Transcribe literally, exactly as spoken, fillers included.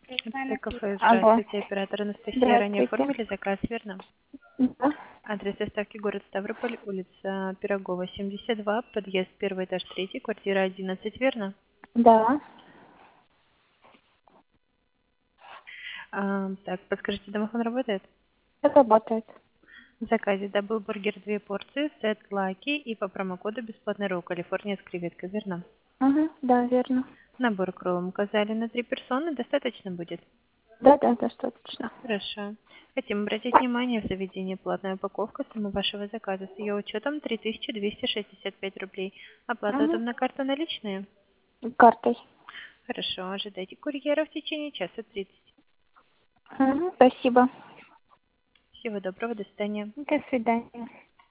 Это кафе. Алло. Здравствуйте, оператор Анастасия. Ранее Здравствуйте. оформили заказ, верно? Да. Адрес доставки город Ставрополь, улица Пирогова, семьдесят два, подъезд первый этаж третий, квартира одиннадцать, верно? Да. А, так, подскажите, домофон работает? Работает. В заказе дабл бургер две порции, сет лаки и по промокоду бесплатный ролл Калифорния с креветкой, верно? Угу. Да, верно. Набор к роллам указали на три персоны, достаточно будет? Да, да, достаточно. Хорошо. Хотим обратить внимание, в заведении платная упаковка суммы вашего заказа с ее учетом три тысячи двести шестьдесят пять рублей. Оплата Угу. там на карту наличные? Картой. Хорошо, ожидайте курьера в течение часа тридцать. Угу. Спасибо. Всего доброго, до свидания. До свидания.